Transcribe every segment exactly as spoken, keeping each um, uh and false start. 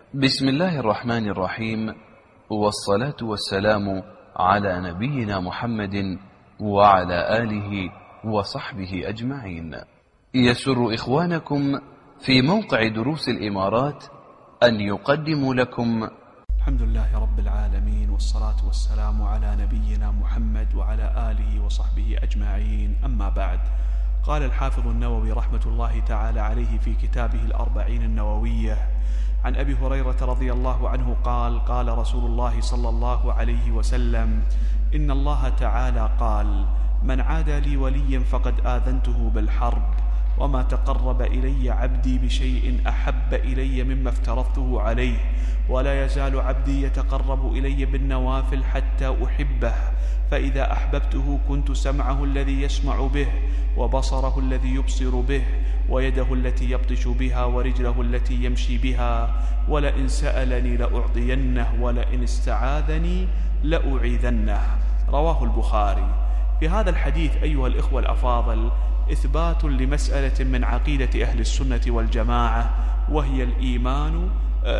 بسم الله الرحمن الرحيم، والصلاة والسلام على نبينا محمد وعلى آله وصحبه أجمعين. يسر إخوانكم في موقع دروس الإمارات أن يقدموا لكم الحمد لله رب العالمين، والصلاة والسلام على نبينا محمد وعلى آله وصحبه أجمعين. أما بعد، قال الحافظ النووي رحمة الله تعالى عليه في كتابه الأربعين النووية عن أبي هريرة رضي الله عنه قال: قال رسول الله صلى الله عليه وسلم: إن الله تعالى قال: من عادى لي وليا فقد آذنته بالحرب، وما تقرب إلي عبدي بشيء أحب إلي مما افترضته عليه، ولا يزال عبدي يتقرب إلي بالنوافل حتى أحبه، فإذا أحببته كنت سمعه الذي يسمع به، وبصره الذي يبصر به، ويده التي يبطش بها، ورجله التي يمشي بها، ولئن سألني لأعطينه، ولئن استعاذني لأعيذنه. رواه البخاري. في هذا الحديث أيها الإخوة الأفاضل إثبات لمسألة من عقيدة أهل السنة والجماعة، وهي الإيمان.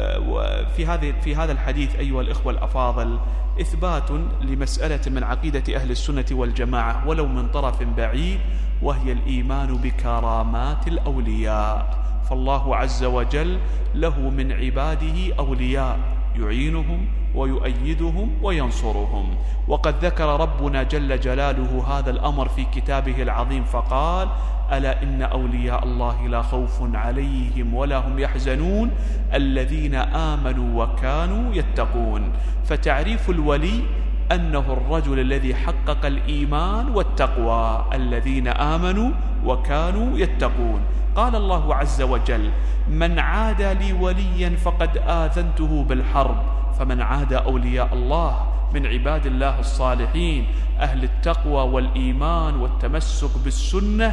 في هذه في هذا الحديث أيها الإخوة الأفاضل إثبات لمسألة من عقيدة أهل السنة والجماعة ولو من طرف بعيد، وهي الإيمان بكرامات الأولياء. فالله عز وجل له من عباده أولياء يعينهم ويؤيدهم وينصرهم، وقد ذكر ربنا جل جلاله هذا الأمر في كتابه العظيم فقال: ألا إن أولياء الله لا خوف عليهم ولا هم يحزنون الذين آمنوا وكانوا يتقون. فتعريف الولي أنه الرجل الذي حقق الإيمان والتقوى، الذين آمنوا وكانوا يتقون. قال الله عز وجل: من عادى لي وليا فقد آذنته بالحرب. فمن عادى أولياء الله من عباد الله الصالحين أهل التقوى والإيمان والتمسك بالسنة،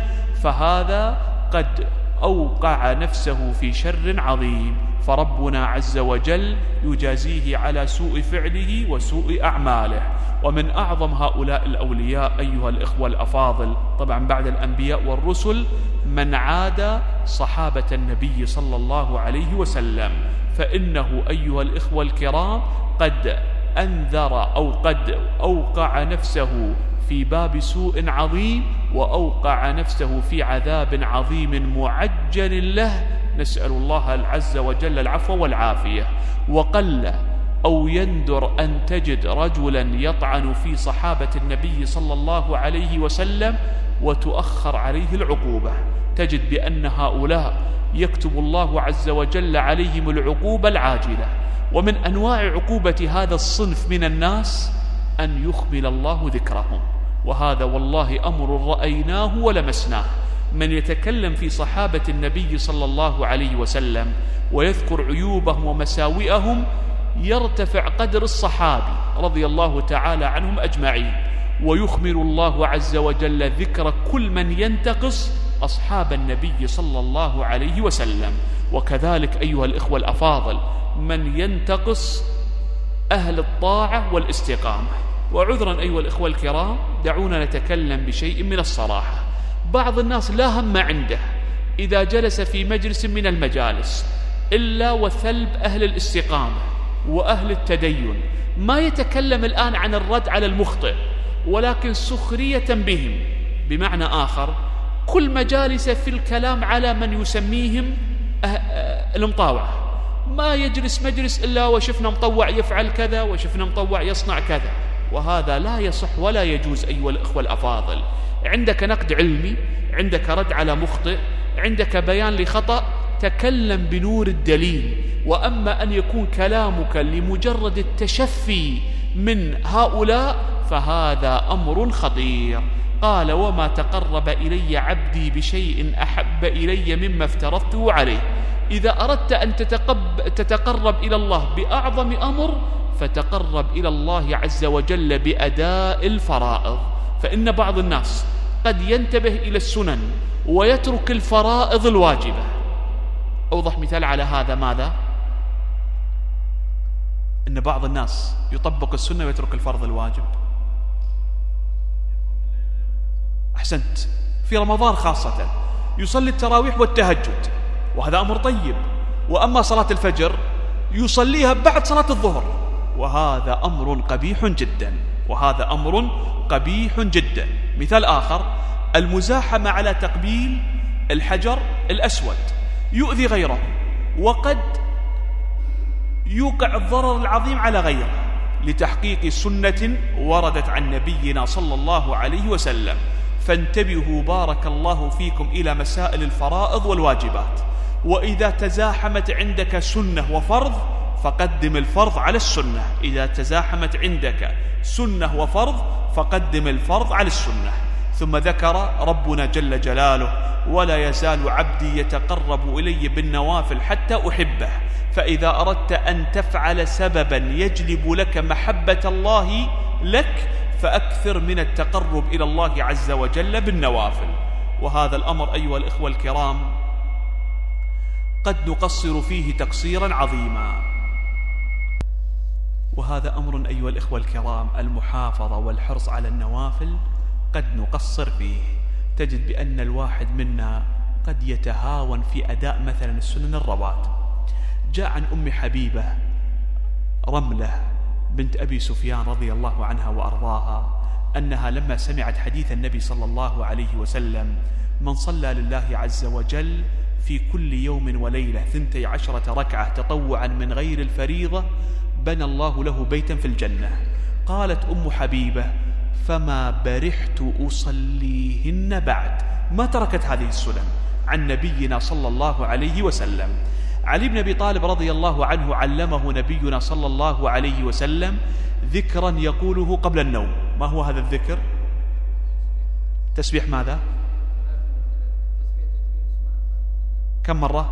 فهذا قد أوقع نفسه في شر عظيم، فربنا عز وجل يجازيه على سوء فعله وسوء أعماله. ومن أعظم هؤلاء الأولياء أيها الإخوة الأفاضل طبعا بعد الأنبياء والرسل من عادى صحابة النبي صلى الله عليه وسلم، فإنه أيها الإخوة الكرام قد أنذر أو قد أوقع نفسه في باب سوء عظيم، وأوقع نفسه في عذاب عظيم معجل له، نسأل الله عز وجل العفو والعافية. وقل أو يندر أن تجد رجلا يطعن في صحابة النبي صلى الله عليه وسلم وتؤخر عليه العقوبة. تجد بأن هؤلاء يكتب الله عز وجل عليهم العقوبة العاجلة. ومن أنواع عقوبة هذا الصنف من الناس أن يخمل الله ذكرهم، وهذا والله أمر رأيناه ولمسناه. من يتكلم في صحابة النبي صلى الله عليه وسلم ويذكر عيوبهم ومساوئهم يرتفع قدر الصحابي رضي الله تعالى عنهم أجمعين، ويخمل الله عز وجل ذكر كل من ينتقص أصحاب النبي صلى الله عليه وسلم. وكذلك أيها الإخوة الأفاضل من ينتقص أهل الطاعة والاستقامة. وعذرا أيها الإخوة الكرام دعونا نتكلم بشيء من الصراحة. بعض الناس لا هم عنده إذا جلس في مجلس من المجالس إلا وثلب أهل الاستقامة وأهل التدين، ما يتكلم الآن عن الرد على المخطئ ولكن سخرية بهم. بمعنى آخر كل مجالس في الكلام على من يسميهم المطاوعة، ما يجلس مجلس إلا وشفنا مطوع يفعل كذا وشفنا مطوع يصنع كذا، وهذا لا يصح ولا يجوز أيها الإخوة الأفاضل. عندك نقد علمي، عندك رد على مخطئ، عندك بيان لخطأ، تكلم بنور الدليل. وأما أن يكون كلامك لمجرد التشفي من هؤلاء فهذا أمر خطير. قال: وما تقرب إلي عبدي بشيء أحب إلي مما افترضته عليه. إذا أردت أن تتقرب إلى الله بأعظم أمر فتقرب إلى الله عز وجل بأداء الفرائض، فإن بعض الناس قد ينتبه إلى السنن ويترك الفرائض الواجبة. أوضح مثال على هذا ماذا؟ إن بعض الناس يطبق السنة ويترك الفرض الواجب. أحسنت، في رمضان خاصة يصلي التراويح والتهجد، وهذا أمر طيب. وأما صلاة الفجر يصليها بعد صلاة الظهر، وهذا أمر قبيح جدا، وهذا أمر قبيح جدا. مثال آخر: المزاحمة على تقبيل الحجر الأسود يؤذي غيره، وقد يوقع الضرر العظيم على غيره لتحقيق سنة وردت عن نبينا صلى الله عليه وسلم. فانتبهوا بارك الله فيكم إلى مسائل الفرائض والواجبات، وإذا تزاحمت عندك سنة وفرض فقدم الفرض على السنة، إذا تزاحمت عندك سنة وفرض فقدم الفرض على السنة. ثم ذكر ربنا جل جلاله: ولا يزال عبدي يتقرب إلي بالنوافل حتى أحبه، فإذا أردت أن تفعل سببا يجلب لك محبة الله لك فأكثر من التقرب إلى الله عز وجل بالنوافل. وهذا الأمر أيها الإخوة الكرام قد نقصر فيه تقصيرا عظيما، وهذا أمر أيها الإخوة الكرام المحافظة والحرص على النوافل قد نقصر فيه. تجد بأن الواحد منا قد يتهاون في أداء مثلا السنن الرواتب. جاء عن أم حبيبة رملة بنت أبي سفيان رضي الله عنها وأرضاها أنها لما سمعت حديث النبي صلى الله عليه وسلم: من صلى لله عز وجل في كل يوم وليلة ثنتي عشرة ركعة تطوعا من غير الفريضة بنى الله له بيتا في الجنة. قالت أم حبيبة: فما برحت أصليهن بعد، ما تركت هذه السنن عن نبينا صلى الله عليه وسلم. علي بن أبي طالب رضي الله عنه علمه نبينا صلى الله عليه وسلم ذكرا يقوله قبل النوم. ما هو هذا الذكر؟ تسبيح ماذا؟ كم مرة؟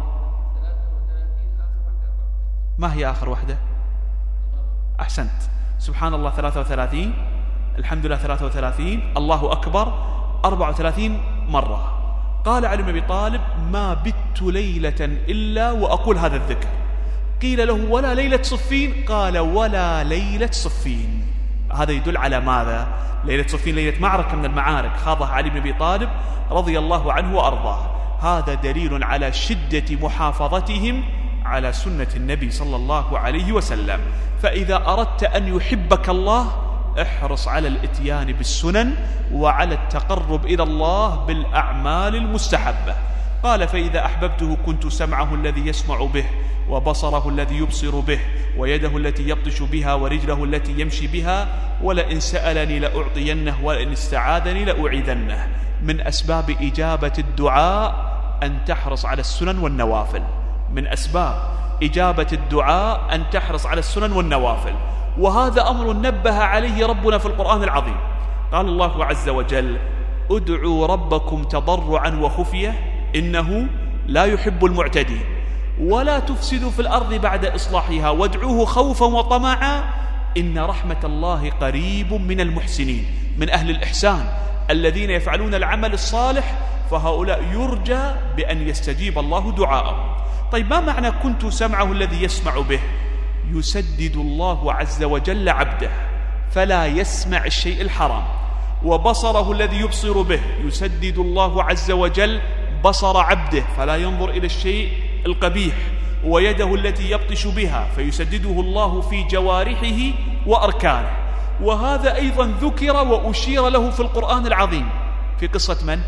ما هي آخر واحدة؟ أحسنت، سبحان الله ثلاثة وثلاثين، الحمد لله ثلاثة وثلاثين، الله أكبر أربعة وثلاثين مرة. قال علي بن أبي طالب: ما بت ليلة إلا وأقول هذا الذكر. قيل له: ولا ليلة صفين؟ قال: ولا ليلة صفين. هذا يدل على ماذا؟ ليلة صفين ليلة معركة من المعارك خاضها علي بن أبي طالب رضي الله عنه وأرضاه. هذا دليل على شدة محافظتهم على سنة النبي صلى الله عليه وسلم. فإذا أردت أن يحبك الله احرص على الاتيان بالسنن وعلى التقرب إلى الله بالأعمال المستحبة. قال: فإذا أحببته كنت سمعه الذي يسمع به، وبصره الذي يبصر به، ويده التي يبطش بها، ورجله التي يمشي بها، ولئن سألني لأعطينه، ولئن استعاذني لأعيذنه. من أسباب إجابة الدعاء أن تحرص على السنن والنوافل، من أسباب إجابة الدعاء أن تحرص على السنن والنوافل. وهذا أمر نبه عليه ربنا في القرآن العظيم. قال الله عز وجل: ادعوا ربكم تضرعا وخفية إنه لا يحب المعتدين، ولا تفسدوا في الأرض بعد إصلاحها، وادعوه خوفا وطمعا إن رحمة الله قريب من المحسنين. من أهل الإحسان الذين يفعلون العمل الصالح، فهؤلاء يرجى بأن يستجيب الله دعاءهم. طيب، ما معنى كنت سمعه الذي يسمع به؟ يسدد الله عز وجل عبده فلا يسمع الشيء الحرام. وبصره الذي يبصر به، يسدد الله عز وجل بصر عبده فلا ينظر إلى الشيء القبيح. ويده التي يبطش بها، فيسدده الله في جوارحه وأركانه. وهذا أيضا ذكر وأشير له في القرآن العظيم في قصة من؟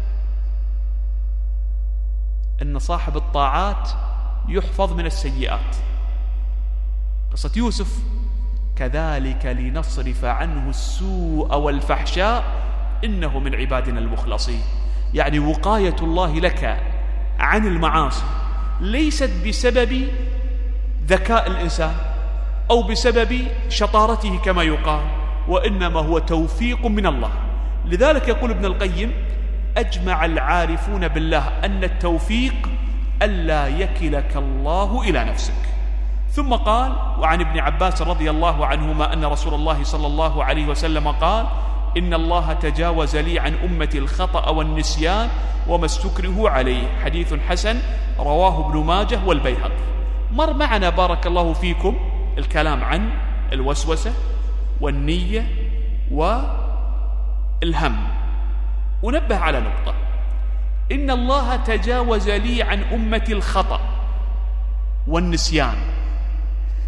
إن صاحب الطاعات يحفظ من السيئات، قصة يوسف: كذلك لنصرف عنه السوء والفحشاء إنه من عبادنا المخلصين. يعني وقاية الله لك عن المعاصي ليست بسبب ذكاء الإنسان أو بسبب شطارته كما يقال، وإنما هو توفيق من الله. لذلك يقول ابن القيم: أجمع العارفون بالله أن التوفيق ألا يكلك الله إلى نفسك. ثم قال: وعن ابن عباس رضي الله عنهما أن رسول الله صلى الله عليه وسلم قال: إن الله تجاوز لي عن أمتي الخطأ والنسيان وما استكرهوا عليه. حديث حسن رواه ابن ماجه والبيهقي. مر معنا بارك الله فيكم الكلام عن الوسوسة والنية والهم. ونبه على نقطة: إن الله تجاوز لي عن أمتي الخطأ والنسيان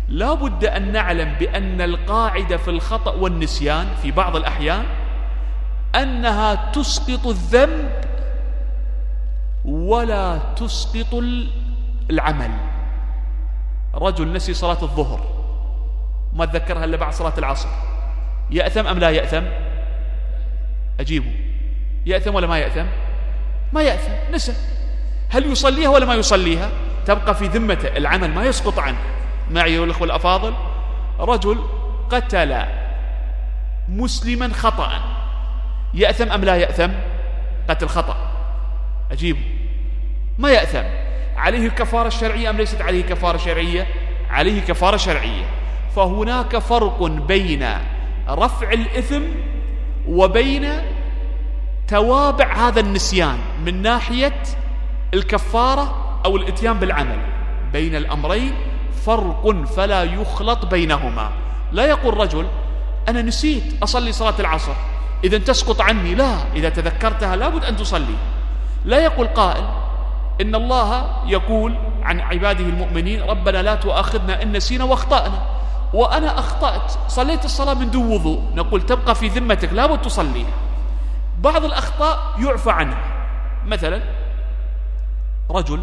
لا بد أن نعلم بأن القاعدة في الخطأ والنسيان في بعض الأحيان أنها تسقط الذنب ولا تسقط العمل. رجل نسي صلاة الظهر ما تذكرها إلا بعد صلاة العصر، يأثم أم لا يأثم؟ أجيبه، يأثم ولا ما يأثم؟ ما يأثم، نسى. هل يصليها ولا ما يصليها؟ تبقى في ذمته، العمل ما يسقط عنه. معي أيها الأخوة الأفاضل، رجل قتل مسلما خطأ، يأثم أم لا يأثم؟ قتل خطأ، أجيبه، ما يأثم. عليه الكفارة الشرعية أم ليست عليه كفارة شرعية؟ عليه كفارة شرعية. فهناك فرق بين رفع الإثم وبين توابع هذا النسيان من ناحية الكفارة أو الإتيان بالعمل. بين الأمرين فرق فلا يخلط بينهما. لا يقول رجل أنا نسيت أصلي صلاة العصر إذن تسقط عني، لا، إذا تذكرتها لابد أن تصلي. لا يقول قائل إن الله يقول عن عباده المؤمنين ربنا لا تؤاخذنا إن نسينا واخطأنا، وأنا أخطأت صليت الصلاة من دون وضوء، نقول تبقى في ذمتك لابد تصليها. بعض الأخطاء يعفى عنها، مثلا رجل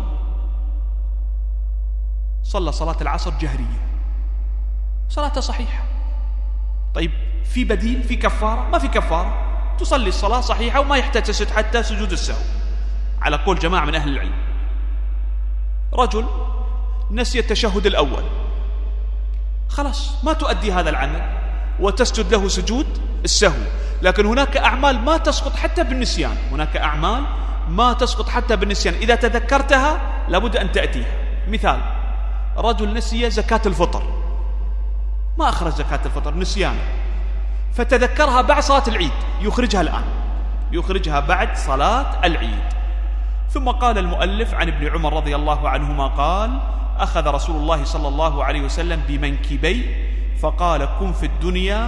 صلى صلاة العصر جهرية، صلاته صحيحة، طيب في بديل، في كفارة؟ ما في كفارة، تصلي الصلاة صحيحة وما يحتاج تسجد حتى سجود السهو على قول جماعة من أهل العلم. رجل نسي التشهد الأول، خلاص ما تؤدي هذا العمل وتسجد له سجود السهو. لكن هناك أعمال ما تسقط حتى بالنسيان، هناك أعمال ما تسقط حتى بالنسيان، إذا تذكرتها لابد أن تأتيها. مثال، رجل نسي زكاة الفطر، ما أخرج زكاة الفطر نسيانه، فتذكرها بعد صلاة العيد، يخرجها الآن، يخرجها بعد صلاة العيد. ثم قال المؤلف عن ابن عمر رضي الله عنهما قال أخذ رسول الله صلى الله عليه وسلم بمنكبي فقال كن في الدنيا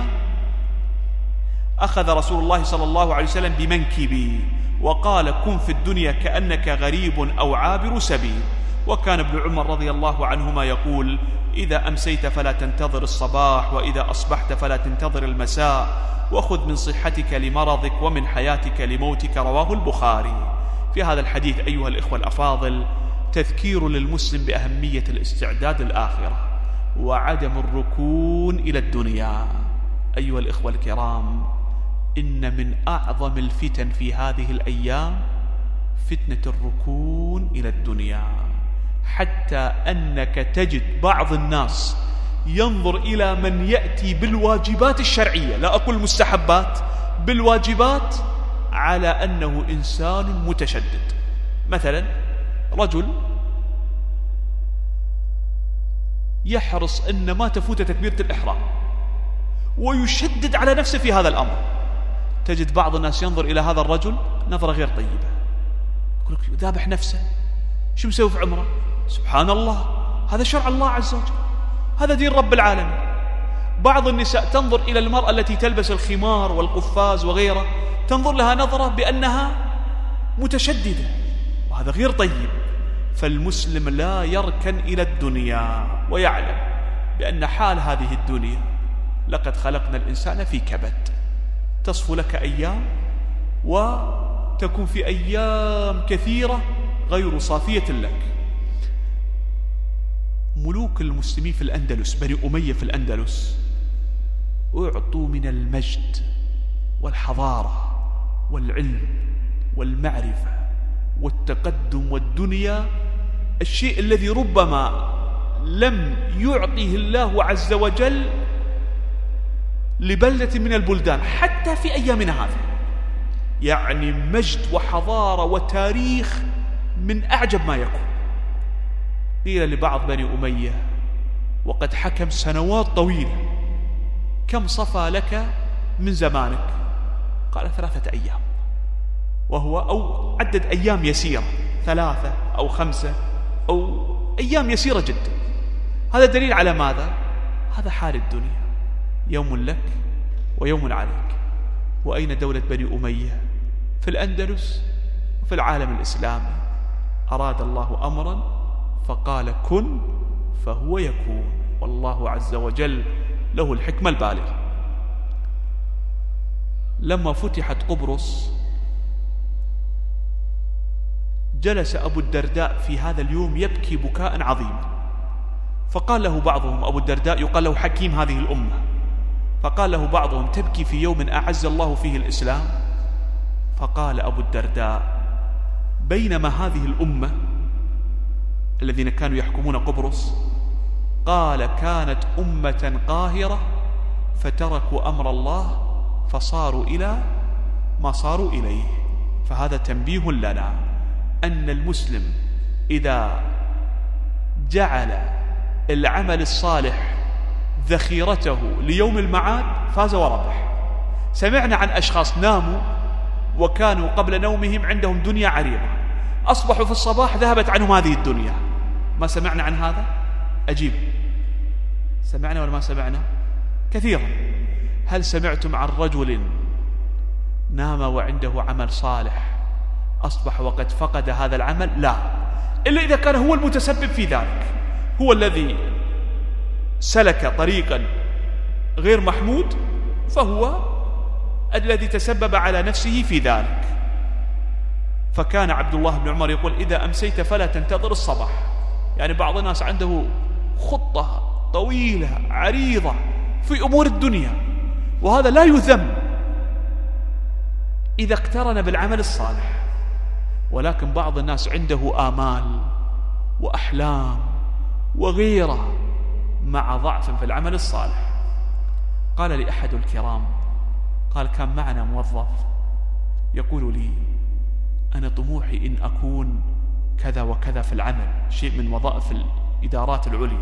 أخذ رسول الله صلى الله عليه وسلم بمنكبي وقال كن في الدنيا كأنك غريب أو عابر سبيل. وكان ابن عمر رضي الله عنهما يقول إذا أمسيت فلا تنتظر الصباح، وإذا أصبحت فلا تنتظر المساء، وخذ من صحتك لمرضك ومن حياتك لموتك. رواه البخاري. في هذا الحديث أيها الإخوة الأفاضل تذكير للمسلم بأهمية الاستعداد للآخرة وعدم الركون إلى الدنيا. أيها الإخوة الكرام، إن من أعظم الفتن في هذه الأيام فتنة الركون إلى الدنيا، حتى أنك تجد بعض الناس ينظر إلى من يأتي بالواجبات الشرعية، لا أقول مستحبات، بالواجبات، على أنه إنسان متشدد. مثلا رجل يحرص أن ما تفوت تكبيرة الإحرام ويشدد على نفسه في هذا الأمر، تجد بعض الناس ينظر إلى هذا الرجل نظرة غير طيبة، يقول لك ذابح نفسه، شو مسوي في عمره؟ سبحان الله، هذا شرع الله عز وجل، هذا دين رب العالمين. بعض النساء تنظر إلى المرأة التي تلبس الخمار والقفاز وغيره، تنظر لها نظرة بأنها متشددة، وهذا غير طيب. فالمسلم لا يركن إلى الدنيا ويعلم بأن حال هذه الدنيا لقد خلقنا الإنسان في كبد، تصفو لك أيام وتكون في أيام كثيرة غير صافية لك. ملوك المسلمين في الأندلس، بني أمية في الأندلس، أعطوا من المجد والحضارة والعلم والمعرفة والتقدم والدنيا الشيء الذي ربما لم يعطيه الله عز وجل لبلدة من البلدان حتى في أيامنا هذه. يعني مجد وحضارة وتاريخ من أعجب ما يكون. قيل لبعض بني أمية وقد حكم سنوات طويلة كم صفى لك من زمانك؟ قال ثلاثة أيام، وهو أو عدد أيام يسيرة، ثلاثة أو خمسة أو أيام يسيرة جدا. هذا دليل على ماذا؟ هذا حال الدنيا، يوم لك ويوم عليك. وأين دولة بني أمية؟ في الأندلس وفي العالم الإسلامي. أراد الله أمرا فقال كن فهو يكون. والله عز وجل له الحكمة البالغة. لما فتحت قبرص جلس أبو الدرداء في هذا اليوم يبكي بكاء عظيما، فقال له بعضهم، أبو الدرداء يقال له حكيم هذه الأمة، فقال له بعضهم: تبكي في يوم أعز الله فيه الإسلام؟ فقال أبو الدرداء: بينما هذه الأمة الذين كانوا يحكمون قبرص قال كانت أمة قاهرة فتركوا أمر الله فصاروا إلى ما صاروا إليه. فهذا تنبيه لنا أن المسلم إذا جعل العمل الصالح ذخيرته ليوم المعاد فاز وربح. سمعنا عن أشخاص ناموا وكانوا قبل نومهم عندهم دنيا عريضة، أصبحوا في الصباح ذهبت عنهم هذه الدنيا. ما سمعنا عن هذا؟ أجيب، سمعنا ولا ما سمعنا؟ كثيرا. هل سمعتم عن رجل نام وعنده عمل صالح أصبح وقد فقد هذا العمل؟ لا، إلا إذا كان هو المتسبب في ذلك، هو الذي سلك طريقا غير محمود، فهو الذي تسبب على نفسه في ذلك. فكان عبد الله بن عمر يقول: إذا أمسيت فلا تنتظر الصباح. يعني بعض الناس عنده خطة طويلة عريضة في أمور الدنيا، وهذا لا يذم إذا اقترن بالعمل الصالح، ولكن بعض الناس عنده آمال وأحلام وغيرة مع ضعف في العمل الصالح. قال لي أحد الكرام، قال: كان معنا موظف يقول لي: أنا طموحي إن أكون كذا وكذا في العمل، شيء من وظائف الإدارات العليا،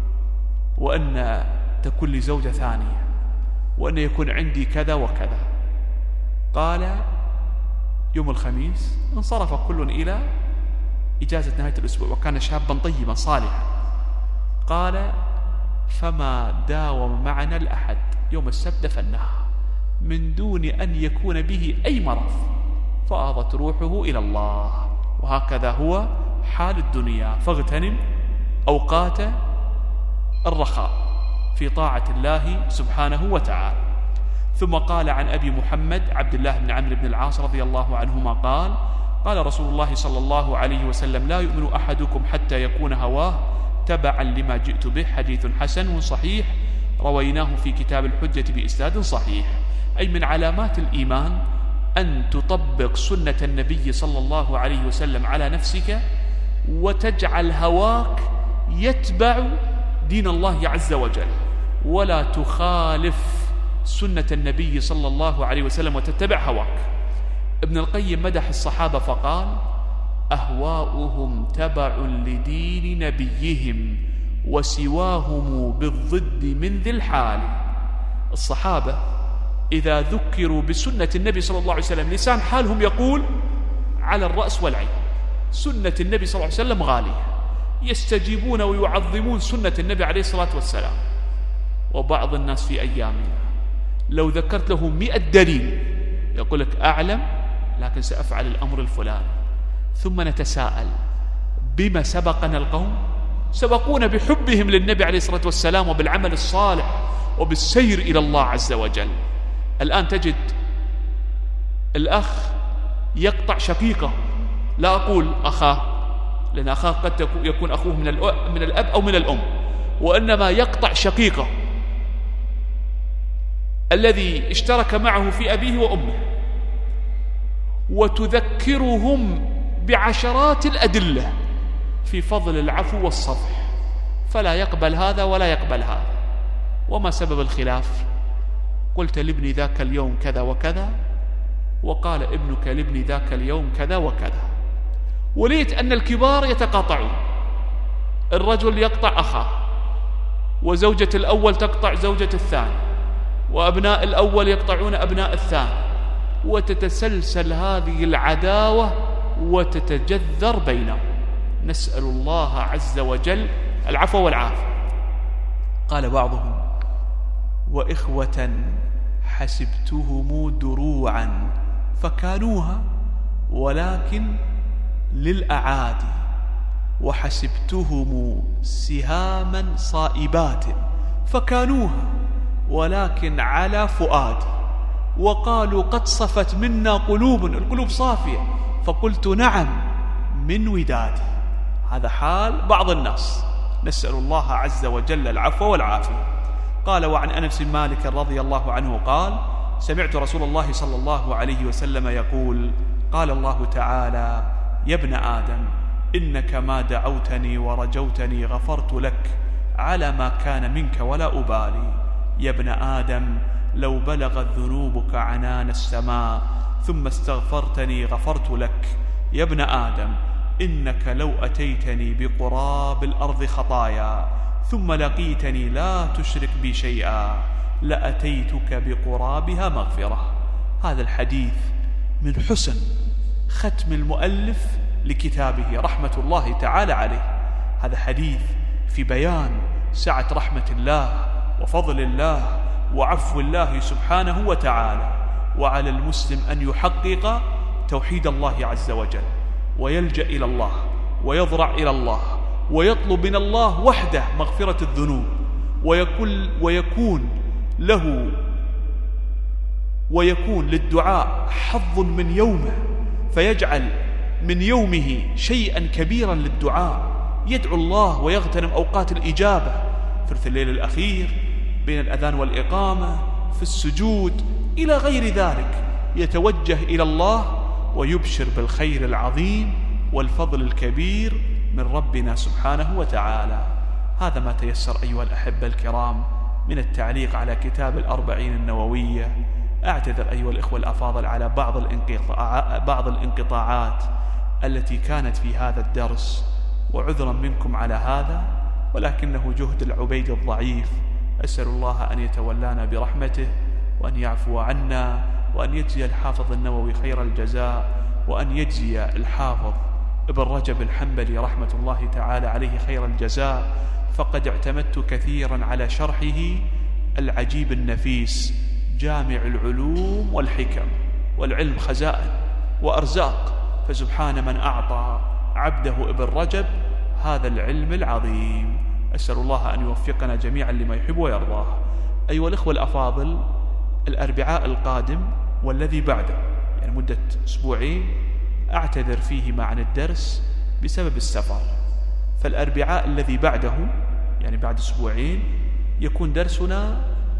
وأن تكون لي زوجة ثانية، وأن يكون عندي كذا وكذا. قال: يوم الخميس انصرف كل إلى إجازة نهاية الأسبوع، وكان شابا طيبا صالحا. قال: فما داوم معنا الأحد، يوم السبت دفناها من دون أن يكون به أي مرض، فاضت روحه إلى الله. وهكذا هو حال الدنيا، فاغتنم أوقات الرخاء في طاعة الله سبحانه وتعالى. ثم قال عن أبي محمد عبد الله بن عمرو بن العاص رضي الله عنهما قال: قال رسول الله صلى الله عليه وسلم: لا يؤمن أحدكم حتى يكون هواه تبعا لما جئت به. حديث حسن صحيح رويناه في كتاب الحجة بإسناد صحيح. أي من علامات الإيمان أن تطبق سنة النبي صلى الله عليه وسلم على نفسك، وتجعل هواك يتبع دين الله عز وجل، ولا تخالف سنة النبي صلى الله عليه وسلم وتتبع هواك. ابن القيم مدح الصحابة فقال: أهواؤهم تبع لدين نبيهم وسواهم بالضد من ذي الحال. الصحابة إذا ذكروا بسنة النبي صلى الله عليه وسلم لسان حالهم يقول على الرأس والعين، سنة النبي صلى الله عليه وسلم غالية، يستجيبون ويعظمون سنة النبي عليه الصلاة والسلام. وبعض الناس في أيامنا لو ذكرت له مئة دليل يقول لك أعلم لكن سأفعل الأمر الفلاني، ثم نتساءل: بما سبقنا القوم؟ سبقونا بحبهم للنبي عليه الصلاة والسلام وبالعمل الصالح وبالسير إلى الله عز وجل. الآن تجد الأخ يقطع شقيقه، لا أقول أخاه لأن أخاه قد يكون أخوه من من الأب أو من الأم، وإنما يقطع شقيقه الذي اشترك معه في أبيه وأمه، وتذكرهم بعشرات الأدلة في فضل العفو والصفح، فلا يقبل هذا ولا يقبل هذا. وما سبب الخلاف؟ قلت لابني ذاك اليوم كذا وكذا، وقال ابنك لابني ذاك اليوم كذا وكذا. وليت أن الكبار يتقاطعون، الرجل يقطع أخاه، وزوجة الأول تقطع زوجة الثاني، وأبناء الأول يقطعون أبناء الثاني، وتتسلسل هذه العداوة وتتجذر بينهم. نسأل الله عز وجل العفو والعافية. قال بعضهم: وإخوة حسبتهم دروعا فكانوها ولكن للأعادي وحسبتهم سهاما صائبات فكانوها ولكن على فؤادي، وقالوا قد صفت منا قلوب، القلوب صافية، فقلت نعم من ودادي. هذا حال بعض الناس، نسأل الله عز وجل العفو والعافية. قال: وعن أنس بن مالك رضي الله عنه قال: سمعت رسول الله صلى الله عليه وسلم يقول: قال الله تعالى: يا ابن آدم إنك ما دعوتني ورجوتني غفرت لك على ما كان منك ولا أبالي. يا ابن آدم لو بلغت ذنوبك عنان السماء ثم استغفرتني غفرت لك. يا ابن آدم إنك لو أتيتني بقراب الأرض خطايا ثم لقيتني لا تشرك بي شيئا لأتيتك بقرابها مغفرة. هذا الحديث من حسن ختم المؤلف لكتابه رحمة الله تعالى عليه. هذا حديث في بيان سعة رحمة الله وفضل الله وعفو الله سبحانه وتعالى، وعلى المسلم أن يحقق توحيد الله عز وجل، ويلجأ إلى الله ويضرع إلى الله ويطلب من الله وحده مغفرة الذنوب، ويكون, ويكون له ويكون للدعاء حظ من يومه، فيجعل من يومه شيئا كبيرا للدعاء، يدعو الله ويغتنم أوقات الإجابة، ثلث الليل الأخير، بين الأذان والإقامة، في السجود، إلى غير ذلك، يتوجه إلى الله ويبشر بالخير العظيم والفضل الكبير من ربنا سبحانه وتعالى. هذا ما تيسر أيها الأحبة الكرام من التعليق على كتاب الأربعين النووية. أعتذر أيها الإخوة الأفاضل على بعض الانقطاعات, بعض الانقطاعات التي كانت في هذا الدرس، وعذرا منكم على هذا، ولكنه جهد العبيد الضعيف. أسأل الله أن يتولانا برحمته وأن يعفو عنا، وأن يجزي الحافظ النووي خير الجزاء، وأن يجزي الحافظ ابن رجب الحنبلي رحمة الله تعالى عليه خير الجزاء، فقد اعتمدت كثيرا على شرحه العجيب النفيس جامع العلوم والحكم، والعلم خزائن وأرزاق، فسبحان من أعطى عبده ابن رجب هذا العلم العظيم. أسأل الله أن يوفقنا جميعا لما يحب ويرضاه. أيها الإخوة الأفاضل، الأربعاء القادم والذي بعده، يعني مدة أسبوعين أعتذر فيهما عن الدرس بسبب السفر، فالأربعاء الذي بعده يعني بعد أسبوعين يكون درسنا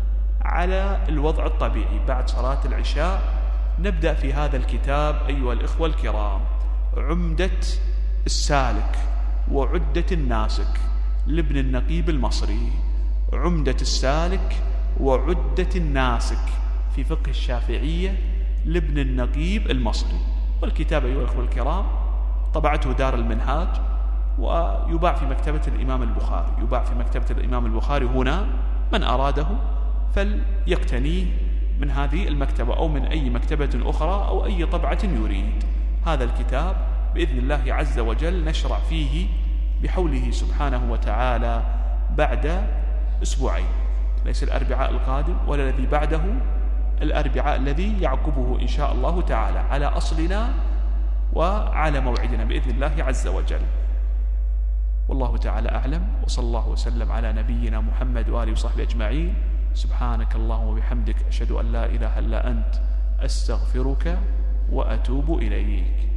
على الوضع الطبيعي بعد صلاة العشاء. نبدأ في هذا الكتاب أيها الإخوة الكرام، عمدة السالك وعدة الناسك لابن النقيب المصري. عمدة السالك وعدة الناسك في فقه الشافعية لابن النقيب المصري. والكتاب أيها الأخوة الكرام طبعته دار المنهاج، ويباع في مكتبة الإمام البخاري، يباع في مكتبة الإمام البخاري هنا، من أراده فليقتنيه من هذه المكتبة أو من أي مكتبة أخرى أو أي طبعة يريد. هذا الكتاب بإذن الله عز وجل نشرع فيه بحوله سبحانه وتعالى بعد أسبوعين، ليس الأربعاء القادم ولا الذي بعده، الأربعاء الذي يعقبه إن شاء الله تعالى، على أصلنا وعلى موعدنا بإذن الله عز وجل. والله تعالى أعلم، وصلى الله وسلم على نبينا محمد وآله وصحبه أجمعين. سبحانك اللهم وبحمدك، أشهد أن لا إله إلا أنت، أستغفرك وأتوب إليك.